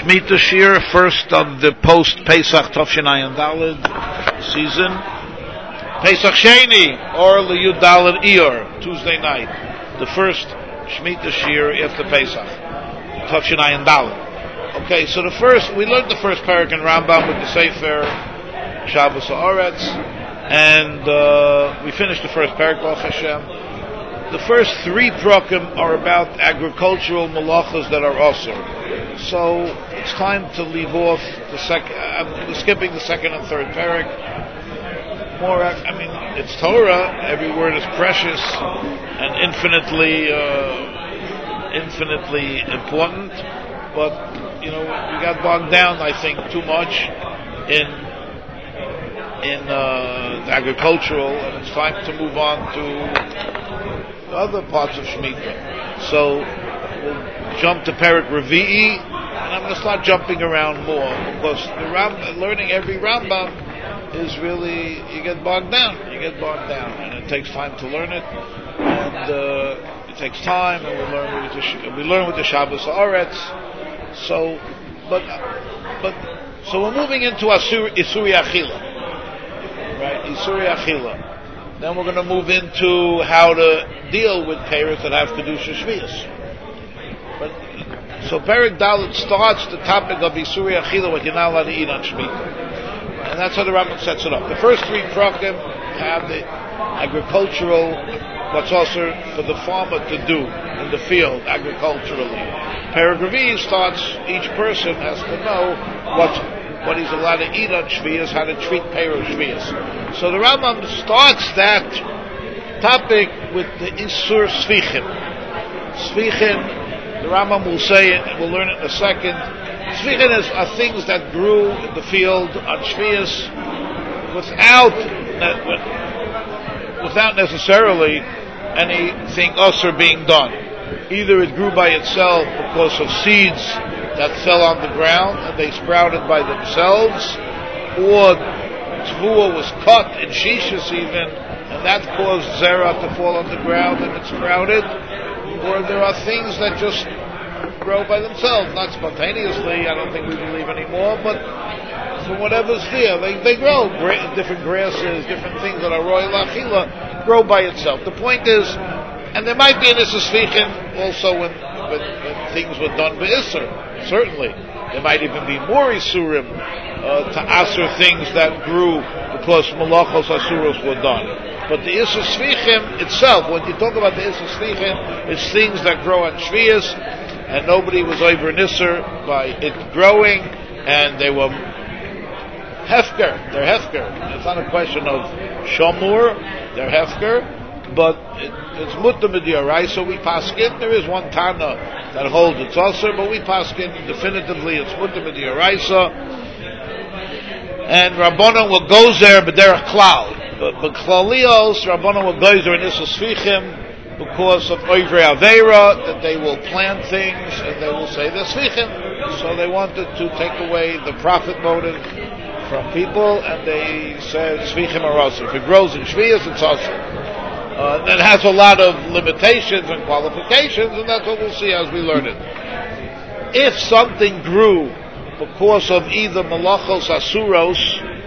Shemitah Shir, first of the post-Pesach Tofshinai and Daled season. Pesach Sheni, or Liyud Daled Iyar, Tuesday night. The first Shemitah Shir after Pesach. Tofshinai and Daled. Okay, so we learned the first parak in Rambam with the Sefer Shabbos Haaretz, and we finished the first parak, Baruch Hashem. The first three prakim are about agricultural malachas that are osur. So it's time to leave off the second. I'm skipping the second and third parak. It's Torah. Every word is precious and infinitely important. But we got bogged down, I think, too much in the agricultural, and it's time to move on to other parts of Shemitah. So we'll jump to Perek Revi'i, and I'm going to start jumping around more, because learning every Rambam is really, you get bogged down, and it takes time to learn it, and it takes time, and we learn with the Shabbos Haaretz. So we're moving into Isuri Achila, right? Isuri Achila. Then we're going to move into how to deal with parents that have Kedusha Shvius. So Perek Dalet starts the topic of Isuri Achila, what you're not allowed to eat on Shemitah. And that's how the Rambam sets it up. The first three prakim have the agricultural, what's also for the farmer to do in the field, agriculturally. Perek Revi'i starts, each person has to know what he's allowed to eat on Shvius, how to treat Perek Shvius. So the Rambam starts that topic with the Isur Svichim. Svichim, the Rambam will say it, we'll learn it in a second. Svichim are things that grew in the field on Shvius without necessarily anything usher being done. Either it grew by itself because of seeds that fell on the ground and they sprouted by themselves, or Tvua was cut in Shishis even, and that caused Zerah to fall on the ground and it sprouted, or there are things that just grow by themselves, not spontaneously, I don't think we believe anymore, but from whatever's there, they grow. Different grasses, different things that are royal achila grow by itself. The point is, and there might be an Issa Svichim also when things were done by Isser. Certainly. There might even be more Isurim to Asur things that grew because Malachos Asuros were done. But the Issa Svichim itself, when you talk about the Issa Svichim, it's things that grow on Shvius, and nobody was over an Isser by it growing, and they were Hefker. They're Hefker. It's not a question of Shomur, they're Hefker. But it's mutter midiyaraisa, so we paskin. There is one Tana that holds it's also, but we paskin definitively it's mutter midiyaraisa. And Rabbanon will go there, but they're a cloud. But Klalios, Rabbanon will go there in Issa Svichim because of Oivre Aveira, that they will plant things and they will say they're Svichim. So they wanted to take away the profit motive from people, and they said Svichim are also. If it grows in Shvius, it's also. It has a lot of limitations and qualifications, and that's what we'll see as we learn it. If something grew because of either Malachos Asuros,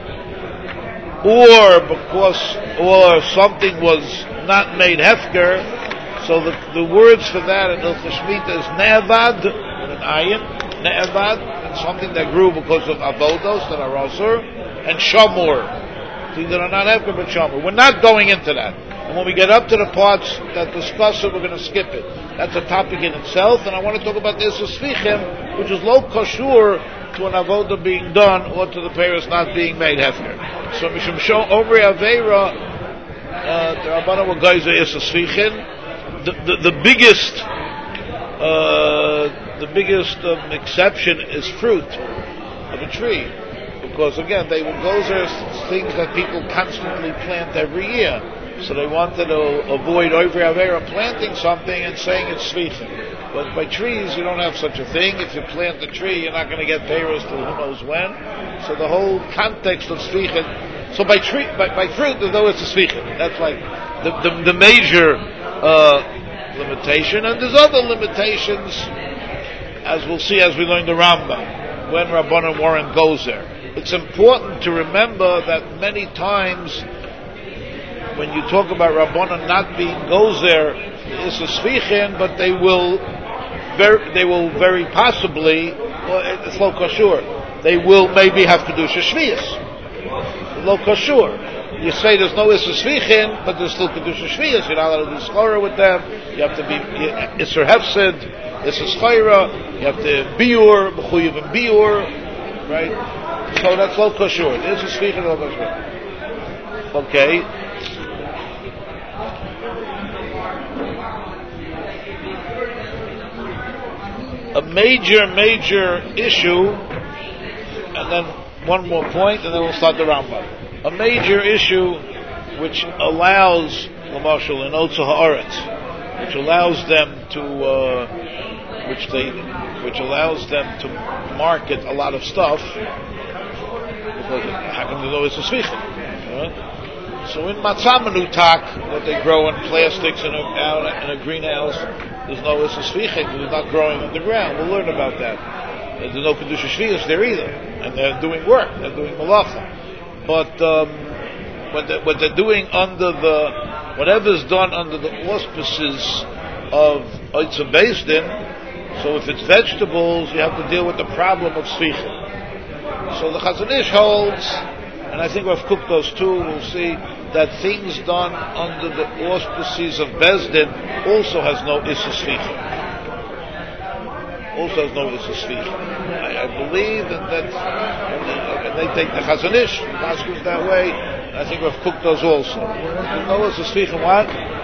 or something was not made Hefker, so the words for that in Hilchos Shemitah is Ne'evad, with an ayin, Ne'evad, it's something that grew because of Avodos that are Asur, and Shamur, things that are not Hefker but Shamur. We're not going into that. And when we get up to the parts that discuss it, we're going to skip it. That's a topic in itself, and I want to talk about the Issa Svichim, which is lo kashur to an avoda being done or to the parents not being made hefker. So Mishum Shom Omri Aveira, the Rabbana will go to Issa Svichim. The biggest exception is fruit of a tree, because again they will go there things that people constantly plant every year. So they wanted to avoid Oivre Avera planting something and saying it's Svichim. But by trees, you don't have such a thing. If you plant the tree, you're not going to get payros till who knows when. So the whole context of Svichim. So by fruit, though it's a Svichim. That's like the major limitation. And there's other limitations, as we'll see as we learn the Rambam. when Rabbanan weren't gozer. It's important to remember that many times when you talk about Rabbanan not being gozer, it's a sfichin, but they will very possibly, it's lo kashur, they will maybe have kedusha shviyas. Lo kashur. You say there's no Isser Sfichin, but there's still Kedusha Shviyas. You're not allowed to do Schora with them. You have to be Isser Hefsid, Isser Schora. You have to Biur, B'chuyiv and Biur, right? So that's Lo Kashur. Isser Sfichin, Lo Kashur. Okay. A major issue, and then one more point, and then we'll start the Rambam. A major issue which allows, Lamashal and Otza Haaretz, which allows them to market a lot of stuff, because how come there's always a svicha? So in Matzah Menutak, what they grow in plastics in a greenhouse, there's no Issa Svicha, because it's not growing underground. We'll learn about that. There's no Kedusha Shviyas there either, and they're doing work, they're doing malacha. But what they're doing whatever's done under the auspices of Oitza Beis Din, so if it's vegetables, you have to deal with the problem of Svicha. So the Chazon Ish holds, and I think Rav Kuktos too, we'll see that things done under the auspices of Beis Din also has no Issa Svicha. Also has no Issa Svicha. I believe that they take the Chazon Ish, Paskus that way. I think Rav Kuktos also. No Issa Svicha, what?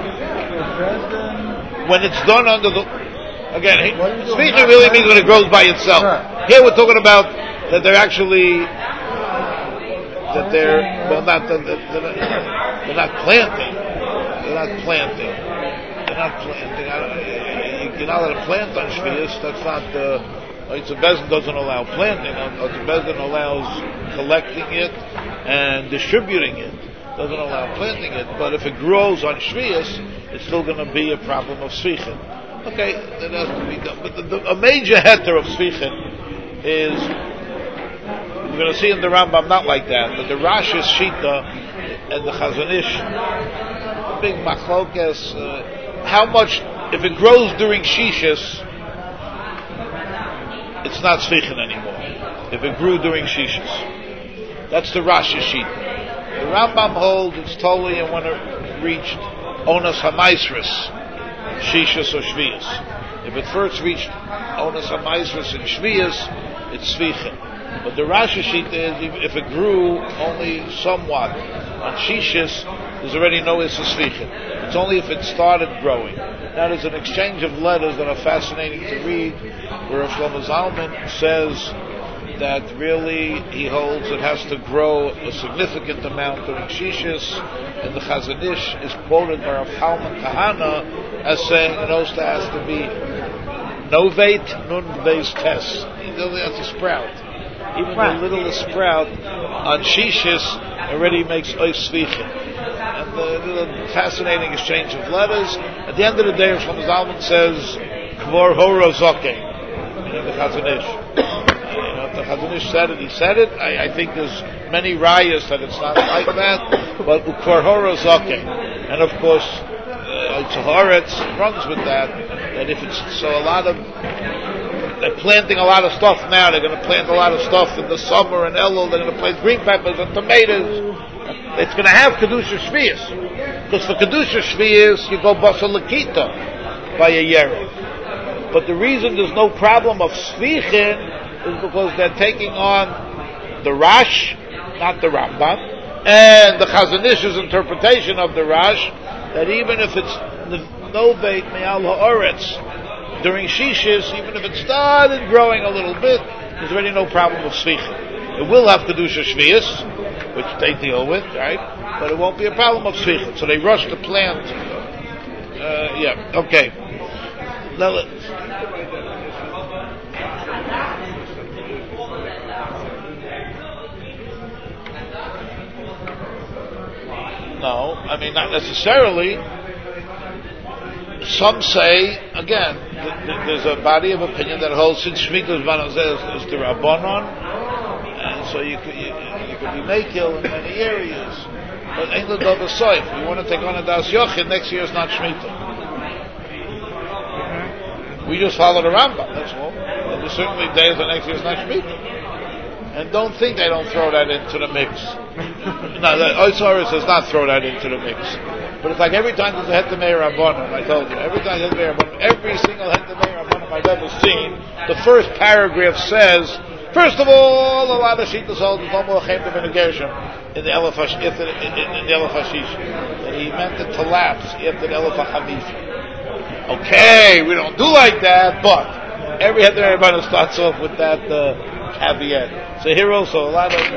When it's done under the... Again, Svicha really means when it grows by itself. Here we're talking about that they're actually... They're not planting. You're not allowed to plant on Shviyas. That's not the... Oitza Beis Din doesn't allow planting. Oitza Beis Din allows collecting it and distributing it. Doesn't allow planting it. But if it grows on Shviyas, it's still going to be a problem of Sfichin. Okay, that has to be done. But a major heter of Sfichin is... We're going to see in the Rambam not like that, but the Rash's Shita and the Chazon Ish, big machlokes, how much, if it grows during Shishas, it's not Sfichin anymore. If it grew during Shishas. That's the Rash's Shita. The Rambam holds it's totally and when it reached Onas HaMaisris, Shishas or Shviyas. If it first reached Onas HaMaisris and Shviyas, it's Sfichin. But the Rashi sheet is, if it grew only somewhat on Shishis, there's already no Issa Sfichin. It's only if it started growing. Now there's an exchange of letters that are fascinating to read, where Rav Shlomo Zalman says that really he holds it has to grow a significant amount during Shishis, and the Chazon Ish is quoted by Rav Chalman Kahana as saying it also has to be novate nun beis tes. It only has to sprout. Even the littlest sprout on Shishis already makes Ois Sfichin. And the fascinating exchange of letters. At the end of the day, Rav Shlomo Zalman says, Kvor Hora Zoke. The Chazon Ish. If the Chazon Ish said it, he said it. I think there's many rayas that it's not like that. But Kvor Hora Zoke. And of course, Oitza Haaretz runs with that. That if it's so a lot of... They're planting a lot of stuff now. They're going to plant a lot of stuff in the summer in Elul. They're going to plant green peppers and tomatoes. It's going to have Kedusha Shviyas. Because for Kedusha Shviyas, you go Basar Lakita by a Yerim. But the reason there's no problem of Sfichin is because they're taking on the Rash, not the Rambam, and the Chazon Ish's interpretation of the Rash, that even if it's Novate Me'al Ha'aretz, during Shishis, even if it started growing a little bit, there's already no problem with Sfichin. It will have Kedusha Shviyas, which they deal with, right? But it won't be a problem of Sfichin. So they rush to plant. Okay. Now, no, I mean, not necessarily. Some say, again, there's a body of opinion that holds since Shemitah is the Rabbanon, and so you could be Mekil in many areas. But ain't the Dov Soif. You want to take on a Das Yochin, next year is not Shemitah. We just follow the Rambam, that's all. And there's certainly days when next year is not Shemitah. And don't think they don't throw that into the mix. No, the Oisaurus does not throw that into the mix. But it's like every time there's a Het Meir Rabbanon, I told you, every time there's a Het Meir Rabbanon, every single Het Meir Rabbanon I've ever seen, the first paragraph says, first of all, a lot of Shittas hold the Tomo Chem to Benegershim in the Elef Hashish. That he meant it to lapse after the Elef HaChamisa. Okay, we don't do like that, but every Het Meir Rabbanon starts off with that caveat. So here also, a lot of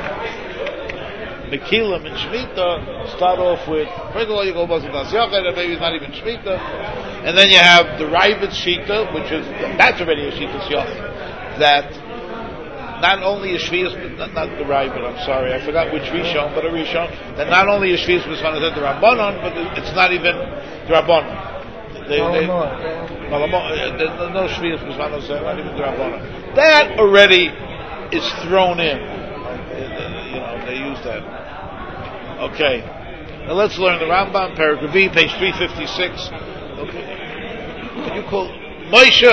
Mekilim and Shemitah start off with, first of all, you go about the Das Yachid, and maybe it's not even Shemitah, and then you have the Ravid Shita, which is, that's already a Shita's Yachid, that not only is Shvius, not the Ravid, I'm sorry, I forgot which Rishon, but a Rishon, that not only is Shvius B'Zman the Rabbanon, but it's not even the Rabbanon. No Shvius B'Zman, not even the Rabbanon. That already is thrown in. They use that. Okay. Now let's learn the Rambam, Paragraph V, page 356. Okay. Can you call Moshe?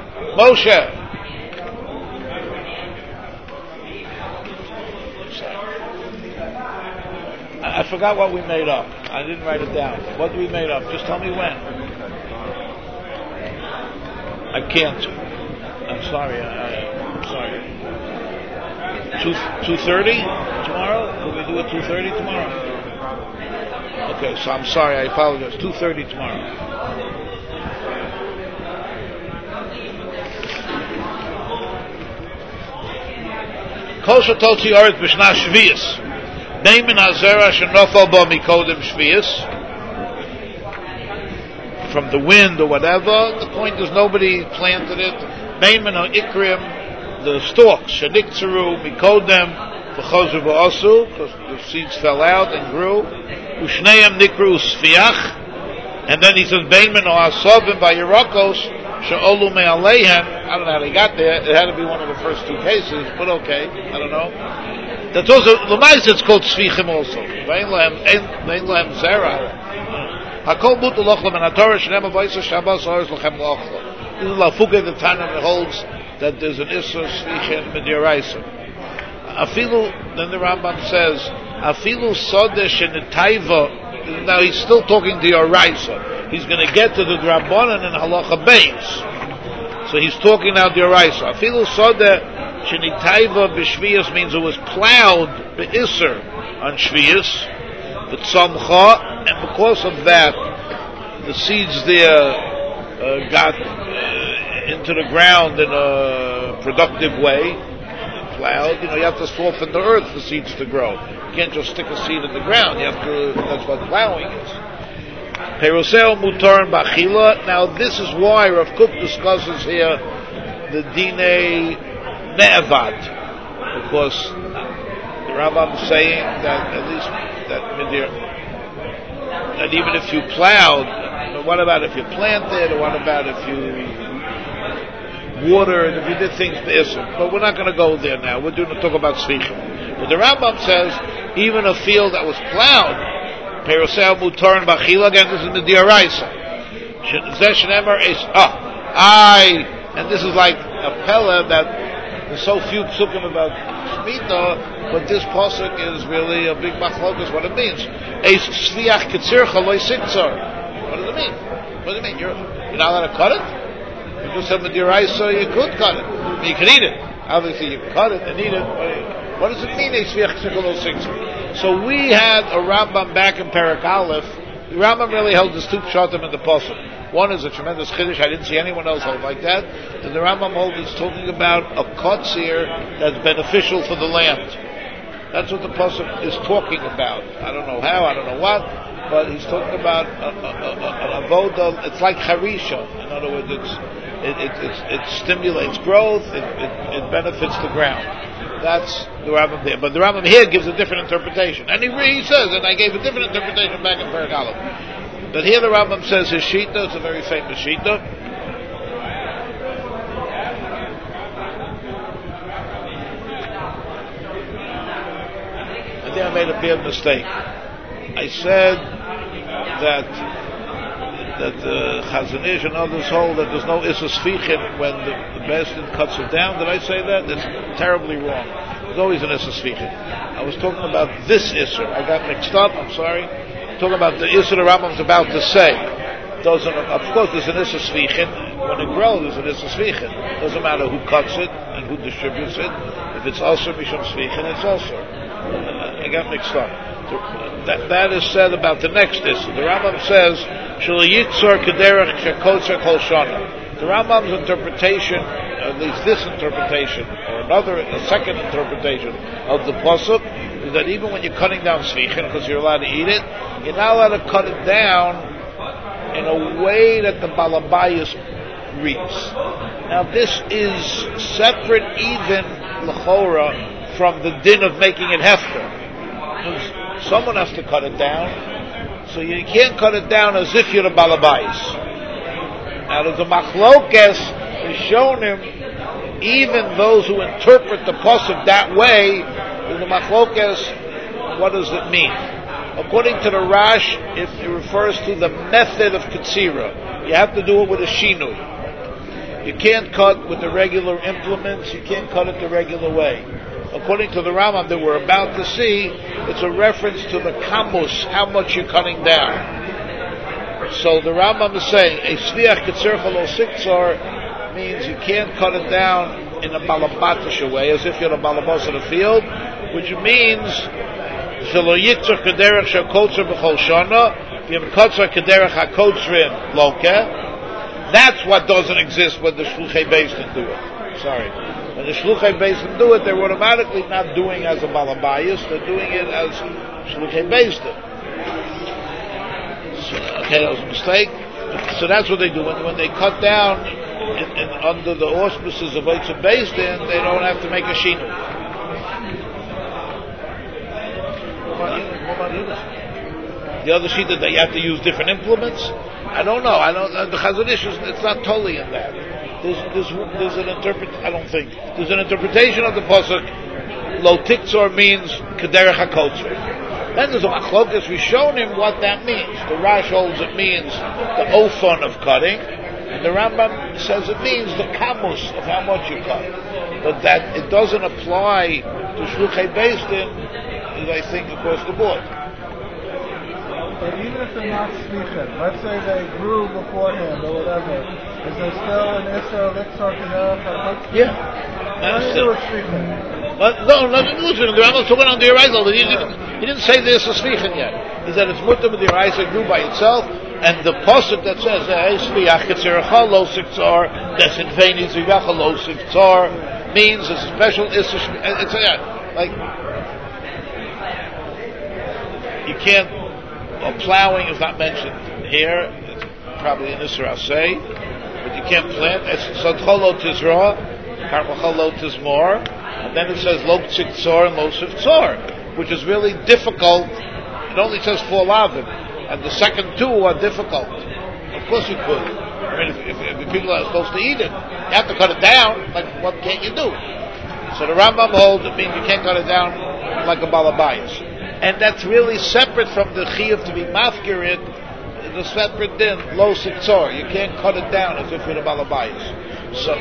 I forgot what we made up. I didn't write it down. What did we made up? Just tell me when. I can't. I'm sorry. I'm sorry. 2:30 tomorrow? Will we do it 2:30 tomorrow? Okay, so I'm sorry, I apologize. 2:30 tomorrow. Kol shetotzi oretz b'shna shvius. Neimin hazera shenofal bo mikodem shvius. From the wind or whatever. The point is nobody planted it. Neimin or ikrim. The stalks, sheniktzuru, mikodem, v'chozu v'osu, because the seeds fell out and grew. Ushneim nikru sfiach, and then he says, Beinman or asovim by Yerakos, she'olu me'aleihen. I don't know how they got there. It had to be one of the first two cases, but okay, I don't know. That's also, Lamais it's called sfichim also. Ve'en lahem zera. Hakol mutu lochlem, and HaTorah shenem avoysa shabbos oris lochem lochlem. This is Lafuke the Tanam that holds that there's an Issur Svichen Midiraisa. Afilu, then the Rambam says, Afilu Sodeh Shenetaiva, now he's still talking to Yoraisa. He's going to get to the Drabonan and Halacha Beis. So he's talking now to Yoraisa. Afilu Sodeh Shenetaiva B'Shvius means it was plowed B'Issur on Shvius, B'Tzamcha, and because of that, the seeds there got into the ground in a productive way, plowed. You have to soften the earth for seeds to grow. You can't just stick a seed in the ground. You have to. That's what plowing is. Peroseo mutar and bachila. Now this is why Rav Kook discusses here the dine ne'avad, because the Rambam is saying that at least that even if you plowed, what about if you planted, or what about if you watered, if you did things be'isr? But we're not going to go there now. We're going to talk about Svichim. But the Rambam says, even a field that was plowed, Peroseo mutar and bachila, again, this is the Dioraisa. And this is like a pella that there's so few psukim about Shemitah, but this pasuk is really a big machlokas, what it means. Eis sviach kitzircha loy siktzar. What does it mean? What does it mean? You're not allowed to cut it? You just said with your eyes, so you could cut it. You can eat it. Obviously, you can cut it and eat it. What does it mean? So we had a Rambam back in Perek Aleph. The Rambam really held his two pshatim in the pasuk. One is a tremendous chiddush. I didn't see anyone else hold like that. And the Rambam holds is talking about a kotzir that's beneficial for the land. That's what the pasuk is talking about. I don't know how. I don't know what. But he's talking about an avoda. It's like harisha. In other words, it stimulates growth. It benefits the ground. That's the Rambam there. But the Rambam here gives a different interpretation. And he says, and I gave a different interpretation back in Perek Aleph. But here the Rambam says his shita is a very famous shita. think I made a bad mistake. I said that Chazon Ish and others hold that there's no Issa Sfichin when the Bezdin cuts it down. Did I say that? That's terribly wrong. There's always an Issa Sfichin. I was talking about this Issa. I got mixed up, I'm sorry. I'm talking about the Issa the Rambam's about to say. Of course, there's an Issa Sfichin. When it grows, there's an Issa Sfichin. Doesn't matter who cuts it and who distributes it. If it's Asur Mishum Sfichin, it's Asur. I got mixed up. That is said about the next Issa. The Rambam says, Shelo Yitzor Kederech Shekotzer Kol Shana. The Rambam's interpretation, at least this interpretation, or a second interpretation of the Pasuk, is that even when you're cutting down Sfichin, because you're allowed to eat it, you're not allowed to cut it down in a way that the Balabayas reads. Now this is separate even, L'chora, from the din of making it hefker. Someone has to cut it down, so you can't cut it down as if you're a Balabais. Now there's a machlokes is shown him, even those who interpret the pasuk that way, there's a machlokes, what does it mean? According to the Rash, it refers to the method of Ketzira. You have to do it with a shinui. You can't cut with the regular implements, you can't cut it the regular way. According to the Rambam that we're about to see, it's a reference to the kamus, how much you're cutting down. So the Rambam is saying, a sviach ketzir chalo siktzar means you can't cut it down in a balabatish way, as if you're a balabas in the field, which means, shelo yitzor kederech shakotzer b'chol shana, v'yem kotzer kederech hakotzrin loke. That's what doesn't exist when the shluchei beis can do it. Sorry. When the Shluchei Beis Din do it, they're automatically not doing as a Balabayas, they're doing it as Shluchei Beis Din. So, okay, that was a mistake. So that's what they do. When they cut down under the auspices of Eitzah Beis Din, they don't have to make a shinu. The other sheet that you have to use different implements? I don't know. The Chazon Ish it's not totally in that. There's an I don't think. There's an interpretation of the pasuk, Lo Tiktzor means Kederech HaKotzer. Then there's a machlokes, we've shown him what that means. The Rash holds it means the ofon of cutting, and the Rambam says it means the kamus of how much you cut. But that it doesn't apply to Shluchei Beis Din, is I think across the board. But even if they're not slichet, let's say they grew beforehand or whatever, is there still an Isra Litzor Kederech HaKotzer? Yeah. Nothing to do with slichet. No, nothing to do with slichet. The Rambam's talking on the Arizal. He didn't say there's a slichet yet. He said it's mutter with the Arizal grew by itself, and the pasuk that says, Sviach Ketziracha Lo Siktzar, Desin Feini Zvivacha Lo Siktzar, means it's a special Isra. It's like, you can't, plowing is not mentioned here. It's probably in Isra say, but you can't plant. Sadcha lo tizra, karmacha lo tizmor, and then it says lo tziktzor and lo sivtzor, which is really difficult. It only says 4 lavim, and the second 2 are difficult. Of course you could. I mean, if the people are supposed to eat it, you have to cut it down. Like, what can't you do? So the Rambam holds it means you can't cut it down like a balabayas. And that's really separate from the chiyuv to be mafkir it, the separate din, lo siktzor. You can't cut it down as if you're a balabayas. So,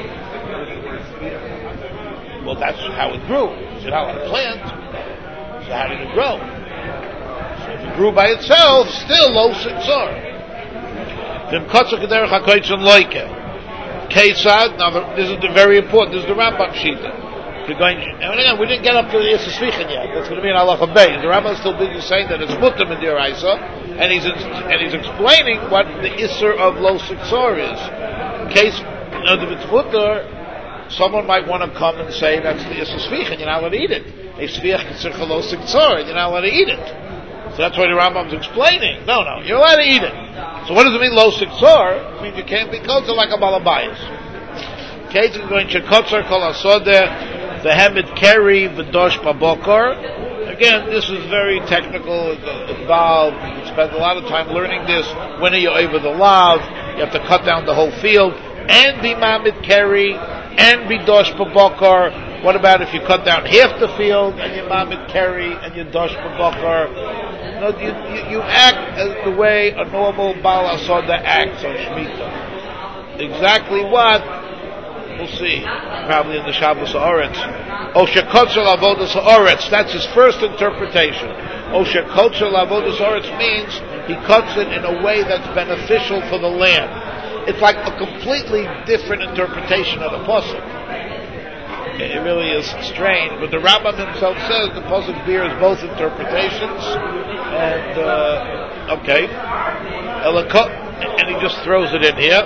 well, that's how it grew. It's not on a plant. So how did it grow? So if it grew by itself, still lo siktzor. Vim kotzer kederech hakoitzon loike. Kesad, now this is very important, this is the Rambam Shita. And again, we didn't get up to the Yisra Sfichin yet. That's going to be in Halacha Bey. The Rambam is still busy saying that it's mutter in the Araisa, and he's explaining what the Isser of Lo Siktzor is. In case, if it's mutter, someone might want to come and say that's the Yisra Sfichin. You're not allowed to eat it. A Sviach Ketzircha Lo Siktzor, you're not allowed to eat it. So that's why the Rambam's explaining. No, you're allowed to eat it. So what does it mean Lo Siktzor? It means you can't be kosher like a balabayas. Case is going to kotzer kol asodeh. The Hamid Keri V'dosh Babokar. Again, this is very technical, involved. You spend a lot of time learning this. When are you over the lav? You have to cut down the whole field. And be Mamid Keri, and be Dosh Babokar, What about if you cut down half the field and you mamid carry and you dosh b'bakar? No, you act as the way a normal Baal Asoda acts on Shemitah. Exactly what? We'll see. Probably in the Shabbos Haaretz. Osher Kotzer Lavodas Haaretz. That's his first interpretation. Osher Kotzer Lavodas Haaretz means he cuts it in a way that's beneficial for the land. It's like a completely different interpretation of the pasuk. It really is strange, but the Rambam himself says the pasuk bears both interpretations, and okay, and he just throws it in here.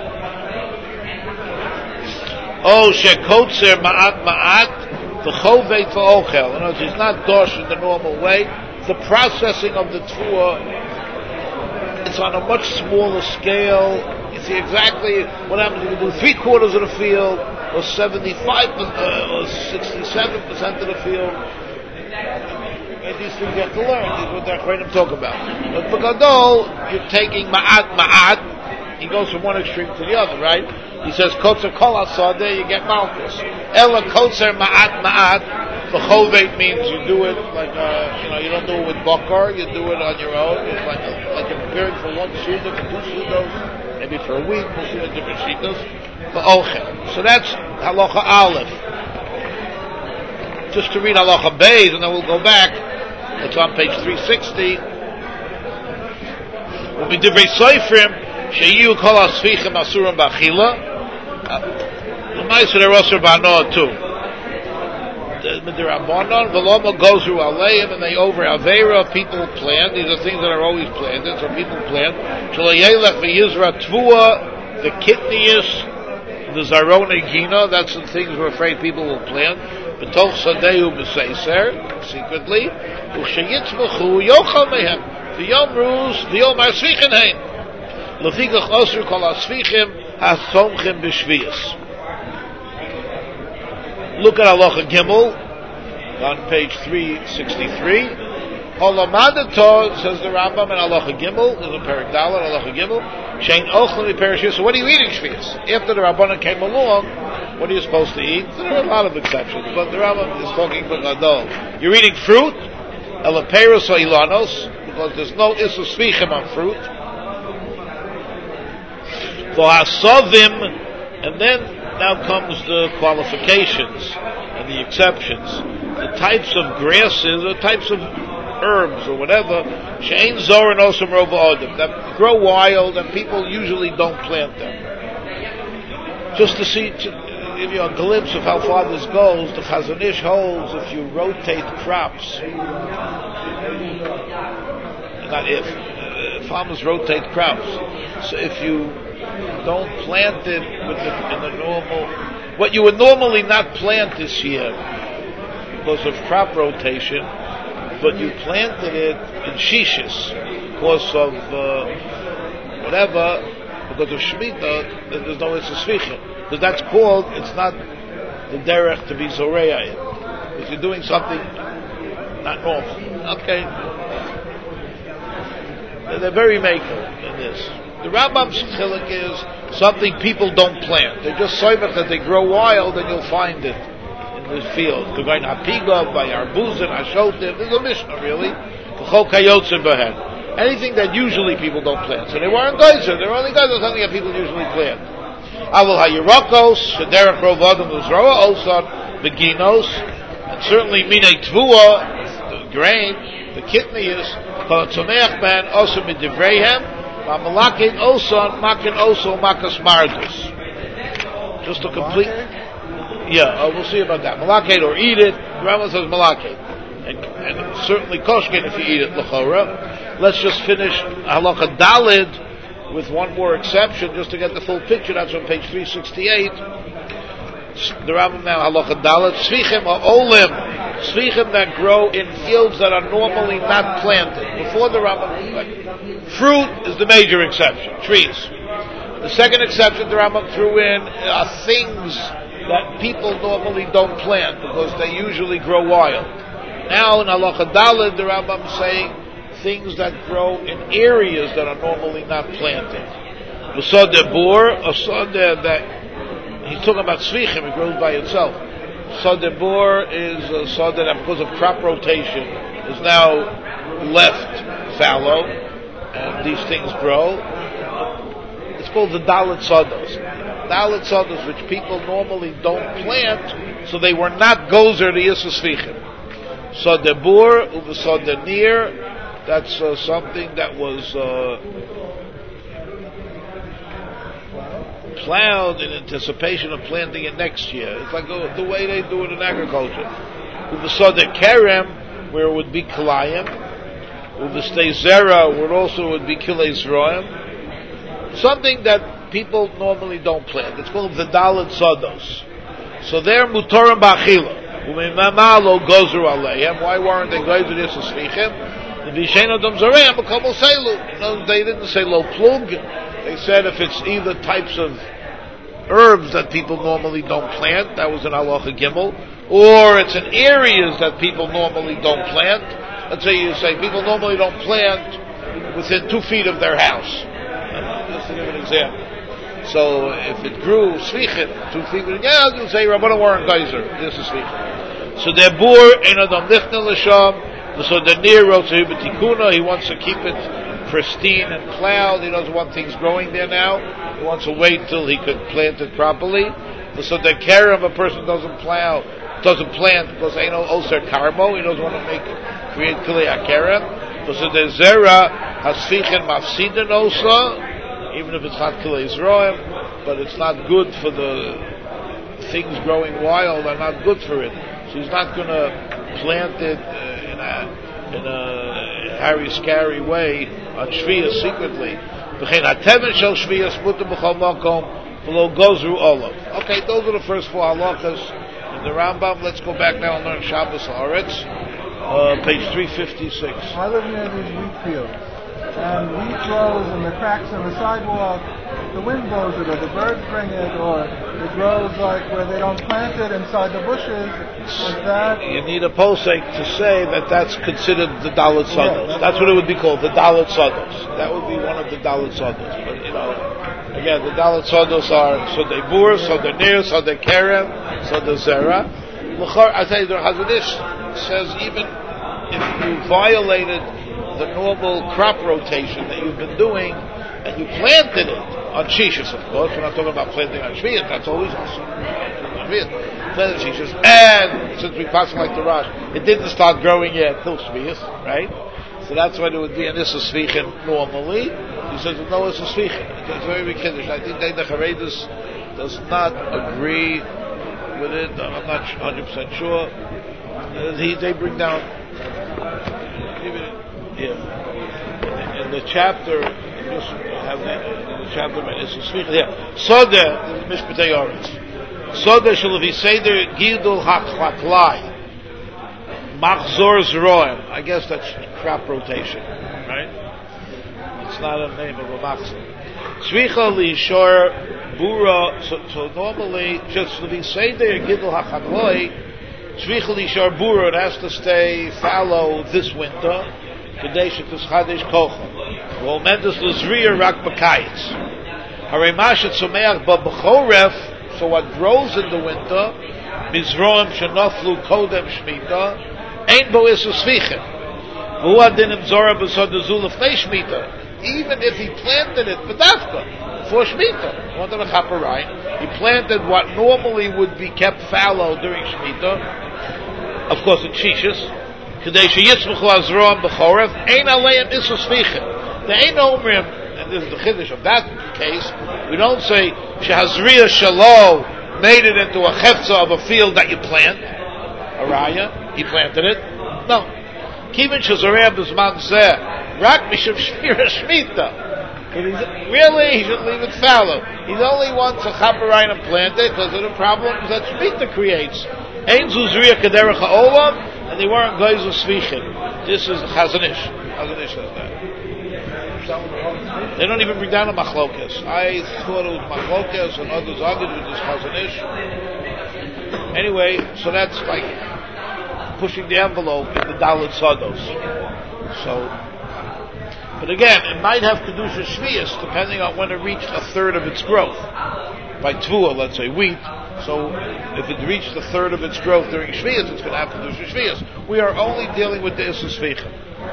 Oh, shekotzer ma'at ma'at v'choveit v'ochel. In other words, he's not dosh in the normal way. The processing of the tefuah, it's on a much smaller scale. You see exactly what happens if you do 3/4 of the field, or 75, or 67% of the field. And these things you have to learn. These are what the Achronim talk about. But B'gadol, you're taking ma'at. He goes from one extreme to the other, right? He says kotzer kol asadeh, you get malchus. Ela kotzer ma'at. The chovet means you do it like you don't do it with bakar. You do it on your own. It's like you're preparing for one shida, for two shidos, maybe for a week. We'll see the different shidos. For ochel. So that's halacha aleph. Just to read halacha beis, and then we'll go back. It's on page 360. We'll be divrei soifrim. Sheyu kol asfichim asurim b'achila. The ma'aser eroser b'anoah too. The Rabbanon v'loma goes through aleim, and they over avera. People plant. These are things that are always planted. So people plant. Shalayelech v'yizra tvua, the kitnius, the zarona gina. That's the things we're afraid people will plant. B'toch sadehu b'seiser, secretly. U'sheyitzmachu yochal mehem. V'yomruz v'yom asfichin hein. L'fikach osur kol asfichim hasomchim b'shviyas. Look at halacha gimel on page 363. Holamadato, says the Rambam in halacha gimel, there's a parak dalet, halacha gimel. Shein ochel mi. So what are you eating shviyas? After the Rabbanan came along, what are you supposed to eat? There are a lot of exceptions, but the Rambam is talking b'gadol. You're eating fruit, elaperos or ilanos, because there's no issur svichim on fruit. V'hasovim, and then now comes the qualifications and the exceptions. The types of grasses or types of herbs or whatever, she'ein zor and osam rova adam, that grow wild and people usually don't plant them. Just to give you a glimpse of how far this goes, the Chazon Ish holds if you rotate crops, farmers rotate crops. So if you don't plant it in the normal, what you would normally not plant this year because of crop rotation, but you planted it in shishis because of because of Shemitah, then there's no issur svichim. Because that's called, it's not the derech to be zoreya. If you're doing something not normal. Okay. They're very makel in this. The Rambam's chiluk is something people don't plant. They're just soymech that they grow wild and you'll find it in the field. K'gayin hapiga, by arbuzin, hashotim. There's a Mishnah really. K'chol kayotze behen. Anything that usually people don't plant. So they weren't geyser. They're only geyser, something that people usually plant. Avol hayirokos, shederech rov adam uzroa, osan, beginos, and certainly minei tvua, the grain, the kitnius, kol tzomech ben, osan midivreihem, v'amalakin osan, makin oso, makas mardus. Just a complete, we'll see about that. Malakate or eat it, the Rambam says malakate. And certainly koshkin if you eat it, l'chora. Let's just finish halacha dalid with one more exception, just to get the full picture. That's on page 368. The Rambam now halacha dalid svichim ha'olim, svichim that grow in fields that are normally not planted. Before the Rambam, fruit is the major exception, trees. The second exception the Rambam threw in are things that people normally don't plant because they usually grow wild. Now in halacha dalid, the Rambam is saying things that grow in areas that are normally not planted. L'sodeh bor, a sodeh that he's talking about svichim, it grows by itself. Sodebor is a sod that, because of crop rotation, is now left fallow, and these things grow. It's called the Dalit Sodos. Dalit Sodos, which people normally don't plant, so they were not gozer the Yisra Svichim. Sodebor, Uvesodenir, that's something that was plowed in anticipation of planting it next year. It's like the way they do it in agriculture. Uvesode Kerem, where it would be Kalayim. Uveste Zera, where it also would be Kilei Zroim. Something that people normally don't plant. It's called the Dalit Sodos. So they're Mutorim Ba'achila. Umimamalo Gozru Aleihem. Why weren't they Gozru Yisra Svichim? The Vishena Dom Zareim, B'Kamol Seilu. No, they didn't say Lo Plug. They said if it's either types of herbs that people normally don't plant, that was in Halacha Gimel, or it's in areas that people normally don't plant. Let's say you say people normally don't plant within 2 feet of their house. Just to give an example. So if it grew Svichim, 2 feet, you'll say Rabbana Warren Geyser, this is Svichim. So the Bur Ein Adam Nichna L'Sham, so the Nir wrote to Hibatikuna, he wants to keep it pristine and plowed. He doesn't want things growing there now. He wants to wait till he could plant it properly. So the kerem, a person doesn't plant because they know Oser Karmo. He doesn't want to create Kilei HaKerem. So the Zera Hasfichen Mafsiden Osa, even if it's not Kilei Zroim, but it's not good for the things growing wild, are not good for it. So he's not going to plant it in a Harry scary way on Shviyas secretly. Okay, those are the first 4 halachas in the Rambam. Let's go back now and learn Shabbos Haaretz, page 356. I live near these wheat fields, and wheat grows in the cracks in the sidewalk. The wind blows it, or the birds bring it, or it grows like where they don't plant it inside the bushes. Is that? You need a posek to say that that's considered the Dalit Sodos. Yeah, that's what it would be called, the Dalit Sodos. That would be one of the Dalit Sodos. But again, the Dalit Sodos are Sodei Bur, Sodei Nir, Sodei Kerem, Sodei Zera. I say the Chazon Ish says even if you violated the normal crop rotation that you've been doing, and you planted it on Shishis, of course. We're not talking about planting on Shviyat. That's always awesome. Planted Shishis, and since we pass like the Rosh, it didn't start growing yet till Shviyat, right? So that's why it would be an Issa Svichim normally. He says no Issa Svichim. It's very big Kiddush. I think the Charedus does not agree with it. I'm not 100% sure. They bring down. In the chapter. Just have the chapter about Issa Svichim. Yeah. Soda, Mishpatei Oretz. Soda shall be Seder Gidul HaChlaklai. Machzor Zroim. I guess that's crop rotation, right? It's not a name of a machzor. Tzvicha Lishor Bura. So normally, just to be Seder Gidul HaChlaklai, Tzvicha Lishor Bura, it has to stay fallow this winter. Kadesh Tuschadish Kochel. Well, Mendes Luzriya Rak Bakayitz. Haremashet Someach Babachoref, so what grows in the winter, Mizroim Shenoflu Kodem Shmita, Ein Bo Issa Svichim. Vuadinim Zora B'Sodazul Lefnei Shmita. Even if he planted it, B'dafka, for Shmita, wanted a chaparine, he planted what normally would be kept fallow during Shmita, of course in Shishis, Kadesh Yitzmuchu Azroam B'Choref, Ein Aleim Issa Svichim. The Ein Omrim, and this is the Chiddush of that case, we don't say Shehazriya Shalo made it into a chefza of a field that you plant, a raya, he planted it. No. Kivin Shezoreh B'Zman Zeh, Rak Misham Shmira Shmita. Really, he should leave it fallow. He only wants a chaparine and plant it because of the problems that Shmita creates. Ein Zuzriya Kaderech HaOlam, and they weren't guys of Svichim. This is the Chazon Ish. Chazon Ish says that. They don't even bring down a machlokes. I thought it was machlokes, and others argued with this Chazon Ish. Anyway, so that's like pushing the envelope in the Dalit Sodos. So, but again, it might have Kedusha Shviyas depending on when it reached a third of its growth. By Tvua, let's say wheat, So if it reached a third of its growth during Shvius, it's going to have to do Shvius. We are only dealing with the Issa Svicha.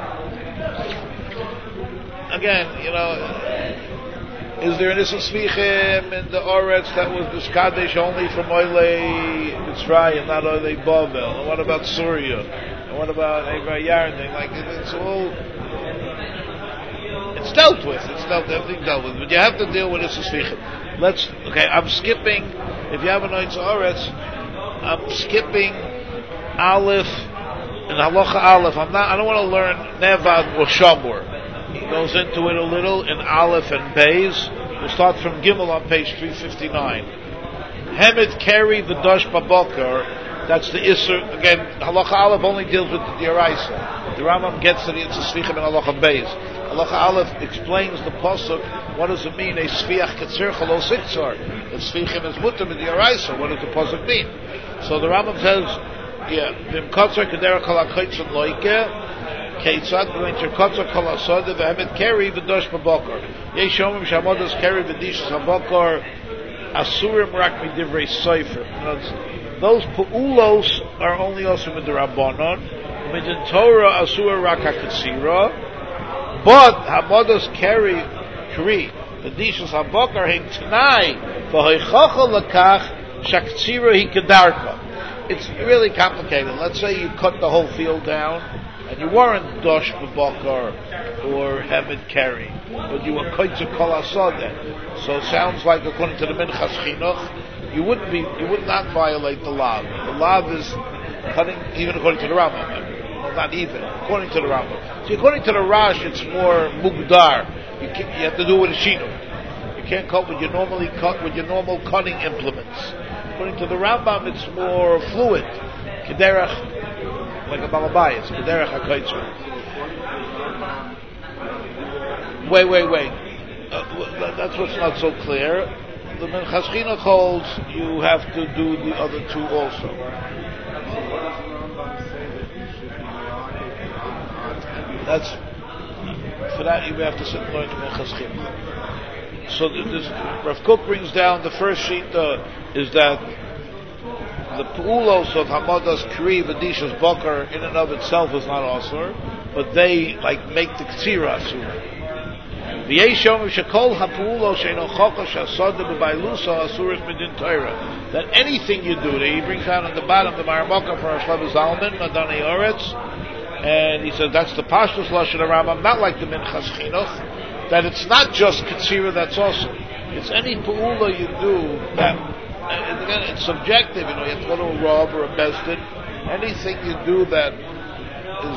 Again, is there an Issa Svichim in the Oretz that was Biskadesh only from Oilei Mitzrayim, not Oilei Bavel? And what about Surya? And what about Eivra Yarden? Like, it's all... It's dealt with. Everything dealt with. But you have to deal with Issa Svichim. I'm skipping, if you have a Noitz Oretz, I'm skipping Aleph and Halacha Aleph. I don't want to learn Nevad or Shamor. He goes into it a little in Aleph and Beis. We'll start from Gimel on page 359. Hemet Keri V'Dosh Babokar. That's the Isser. Again, Halacha Aleph only deals with the Dioraisa. The Rambam gets to the Isser Svichim and Halacha Beis. Halacha Aleph explains the pasuk. What does it mean? A Sviach Ketzir Chalo Siktzar. The Svichim is Mutter with the Dioraisa. What does the pasuk mean? So the Rambam says, Vim Kotzar Kederach HaLakoitzon Loike. Keitzad B'Rencher Kotzar Kol HaSoda V'Hemet Keri V'Dosh Babokar. Yeshomim Shamodas Keri V'Dishas HaBokar Asurim Rak Midivrei Sofer. Those Pu'ulos are only also Midrabanon. Midin Torah Asur Rak HaKetzira. But Hamodas Keri V'Dishas HaBokar Hing T'nai V'Hoichacha L'Kach Shaktzira Hi Kedarka. It's really complicated. Let's say you cut the whole field down, and you weren't Dosh B'Bokar or Hemet Keri, but you were Koitzer Kol HaSodeh. So it sounds like, according to the Minchas Chinuch, you would not violate the lav. The lav is cutting, even according to the Rambam. Well, not even, according to the Rambam. So according to the Rash, it's more mugdar. You have to do it with a shinu. You can't cut what you normally cut with your normal cutting implements. According to the Rambam, it's more fluid. Kederach, like a balabayas, Kederach HaKoitzer. Wait. That's what's not so clear. The Minchas Chinuch holds you have to do the other two also. That's for that you have to sit and learn the Minchas Chinuch. So Rav Kook brings down the first sheet is that the Pu'ulos of Hamadas Kri V'Dishas Bokar in and of itself is not Asur, but they make the Ktsira Asur. That anything you do, that he brings down on the bottom the Maramokah for Ashlev Zalman, Madani Oretz, and he says that's the Pashtus Lashon Rambam, not like the Minchas Chinuch, that it's not just Ktsira that's also. It's any Pu'ula you do that, and again, it's subjective, you have to go to a Rav or a Besdin, anything you do that is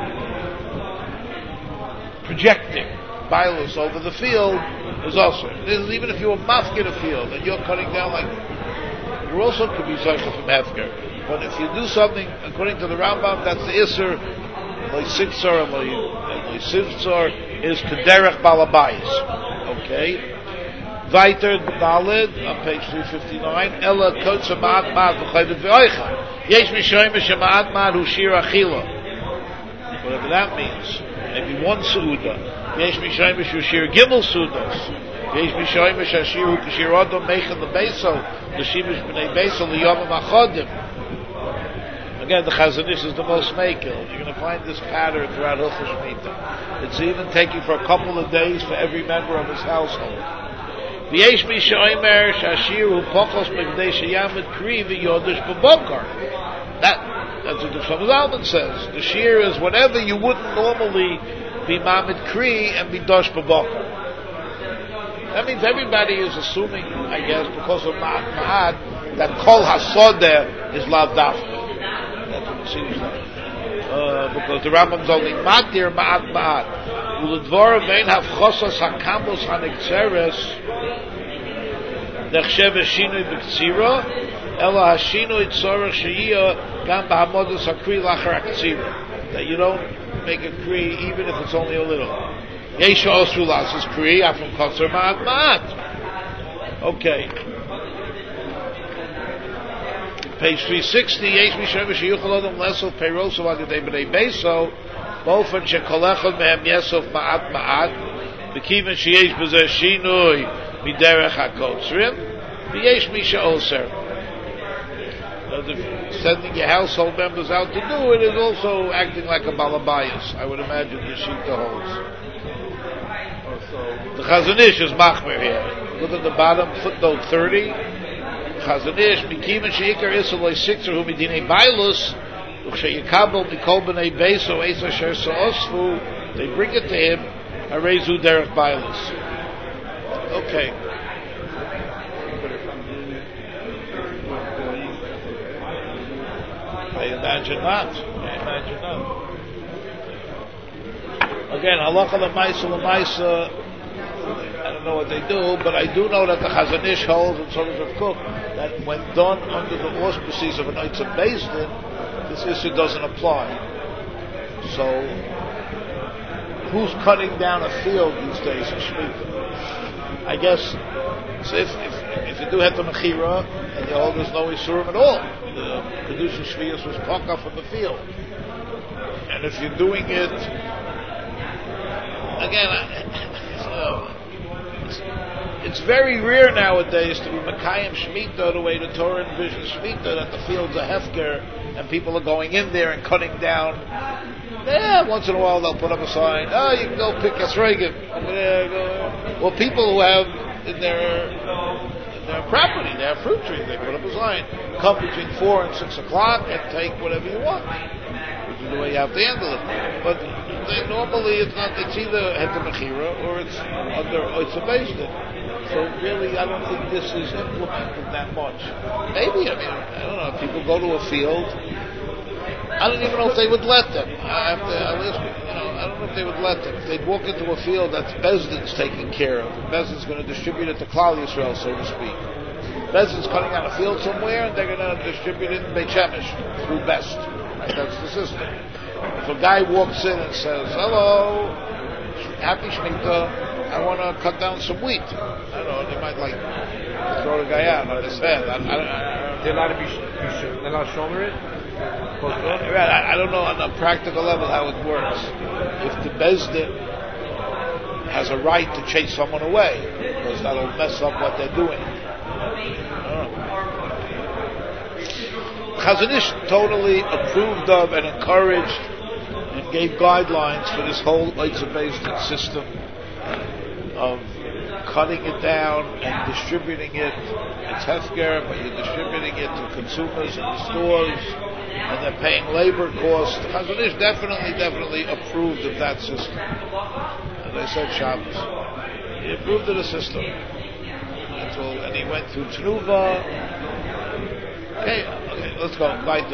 projecting Bailus over the field is also. Even if you were mafkir a field and you're cutting down like, you also could be Zaycha from Hefker. But if you do something according to the Rambam, that's the Isser, like Sitzar and like Sivtzar is Kederech Balabayis. Okay? Weiter Daled on page 359. Ella Kotza Ma'at Ma'at V'chayvet V'oicha. Yesh Mishoyim Shema'at Ma'at Hu Shir Achila. Whatever that means. Maybe one Su'uda. Yesh Mishoyim Shu Shir Gimel Su'udas. Yesh Mishoyim Shashir Hu Kishir Odom Meichen L'Beisel. L'Shimish B'nei Beisel L'Yomim Achodim. Again, the Chazon Ish is the most makil. You're going to find this pattern throughout Hilchos Shemitah. It's even taking for a couple of days for every member of his household. V'yesh mi she'omer shashir hu pochos megdei sheyamid kri v'yodesh b'bokar. That's what the Shlomo Zalman says. The shir is whatever you wouldn't normally be mamid kri and be dosh b'bokar. That means everybody is assuming, I guess, because of ma'at, that kol hasodeh is lav dafka. That's what it seems like. Because the Rambam's only matir ma'at. U'ledvor vein havchosas hakamos hanekzeres nechshev eshinui b'ktsira ela hashinui tzorach sheyia gam b'hamodas hakri lachar haktsira. That you don't make a kri even if it's only a little. Yesh osru lasas kri afrom kotzer ma'at. Okay. Page 360, Yesh Mishem Sheyuchal Adam Lesel Peirosov Agadei B'nei Beiso Bofen Shekolechot Mehem Yesov Ma'at Ma'at V'kiven Sheyesh B'zeh Shinui Miderech HaKotzrim V'yesh Misha Oser. Because if sending your household members out to do it is also acting like a balabayas. I would imagine the Shita holds. The Chazon Ish is machmer here. Look at the bottom, footnote 30. Chazon Ish, Mikim sheikar isoloi sixer hu midinei bailus, uchsheyikabel mikol b'nei beiso eis asher so'osfu, they bring it to him, harezu derech bailus. Okay. I imagine not. Again, halacha l'maisa, I don't know what they do, but I do know that the Chazon Ish holds, and so does Rav Kook, that when done under the auspices of an Eitzah Beis Din, this issue doesn't apply. So, who's cutting down a field these days in Shemitah? I guess, so if you do have the Mechira, and you hold there's no Isurim at all, the Kedusha Shvius was paka from the field. And if you're doing it, again, it's very rare nowadays to be Mekayim Shemitah the way the Torah envisions Shemitah, that the fields are hefker and people are going in there and cutting down. Yeah, once in a while they'll put up a sign, oh, you can go pick a sregim over there. Go. Well, people who have in their property, their fruit trees, they put up a sign, come between 4 and 6 o'clock and take whatever you want, which is the way you have to handle it. But normally it's either Heter Mechira or it's under Eitzah Beis Din. So really, I don't think this is implemented that much. Maybe, I don't know, if people go to a field, I don't even know if they would let them. I don't know if they would let them. If they'd walk into a field that's Beis Din's taking care of, and Beis Din's going to distribute it to Klal Yisrael, so to speak. Beis Din's cutting out a field somewhere, and they're going to distribute it in Beit Shemesh through Best. Right? That's the system. If a guy walks in and says, hello, happy Shemitah, I want to cut down some wheat. I don't know, they might throw the guy out on his head. They're allowed to shoulder it? I don't know on a practical level how it works. If the Beis Din has a right to chase someone away, because that'll mess up what they're doing. Chazon Ish totally approved of and encouraged and gave guidelines for this whole Eitzah Beis Din system of cutting it down and distributing it. It's hefker, but you're distributing it to consumers in the stores, and they're paying labor costs. Chazon Ish definitely approved of that system. As I said, Shabbos, he approved of the system. And he went through Tnuva. Okay, let's go.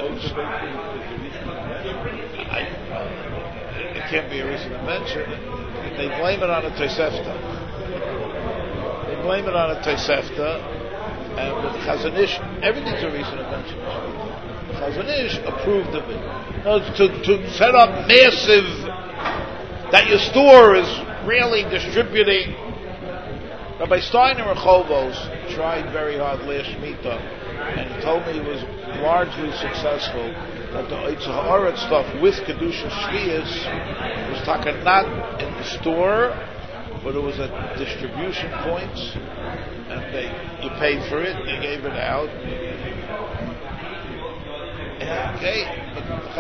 It can't be a reason to mention. They blame it on a Tosefta. And with Chazon Ish, everything's a reason to mention. Chazon Ish approved of it. No, to set up massive, that your store is really distributing. Rabbi Stein in Rehovos tried very hard last Shemitah, and he told me he was largely successful, that the Eitzah Ha'aretz stuff with Kedusha Shvius was taken not in the store, but it was at distribution points, and you paid for it, they gave it out. Okay, but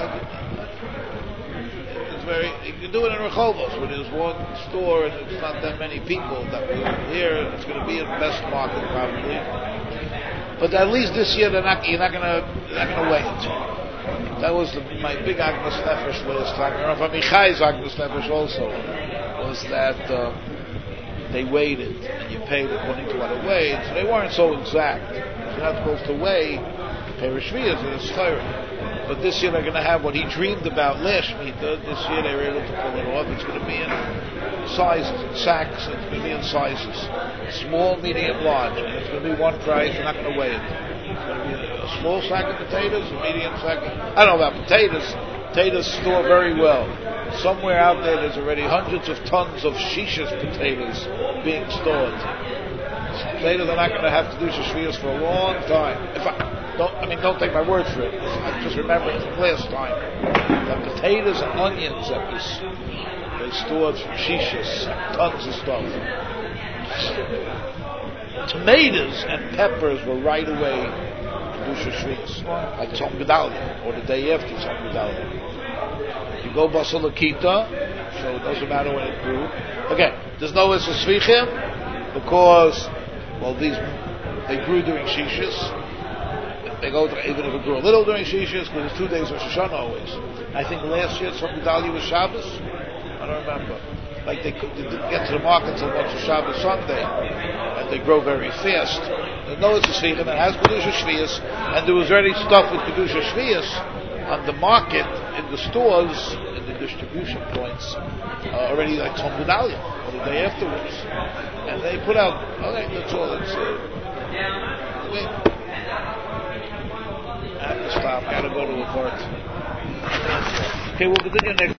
it's you can do it in Rehovos, where there's one store and it's not that many people. That here it's going to be in the best market probably. But at least this year you're not going to wait. That was my big Agnes Nefesh last time. Rav Amichai's Agnes Nefesh also was that they waited and you paid according to what it weighed. So they weren't so exact. You're not supposed to weigh Perish Shvius in its Torah. But this year they're going to have what he dreamed about last Shemitah. This year they were able to pull it off. It's going to be in sizes, in sacks. It's going to be in sizes. Small, medium, large. And it's going to be one price. You're not going to weigh it. It's going to be a small sack of potatoes, a medium sack of... I don't know about potatoes. Potatoes store very well. Somewhere out there's already hundreds of tons of shishas potatoes being stored. Potatoes are not going to have to do shishviyas for a long time. Don't take my word for it. I'm just remembering from last time that potatoes and onions they stored from shishas, tons of stuff. Tomatoes and peppers were right away Kedusha Shvius, like Tzom Gedalia, or the day after Tzom Gedalia. If you go Basal Akita, so it doesn't matter when it grew. Again, there's no Issa Svichim, because, well, they grew during Shishis. They go to, even if it grew a little during Shishis, because there's 2 days of Shoshana always. I think last year Tzom Gedalia was Shabbos. I don't remember. Like they didn't get to the market until once a Shabbos Sunday, and they grow very fast. There's no Issa Svichim, it has Kedusha Shvius, and there was already stuff with Kedusha Shvius on the market, in the stores, in the distribution points, already like Tzom Gedalia, or the day afterwards. And they put out, okay, that's all. I have to stop. I gotta go to a court. Okay, we'll continue next.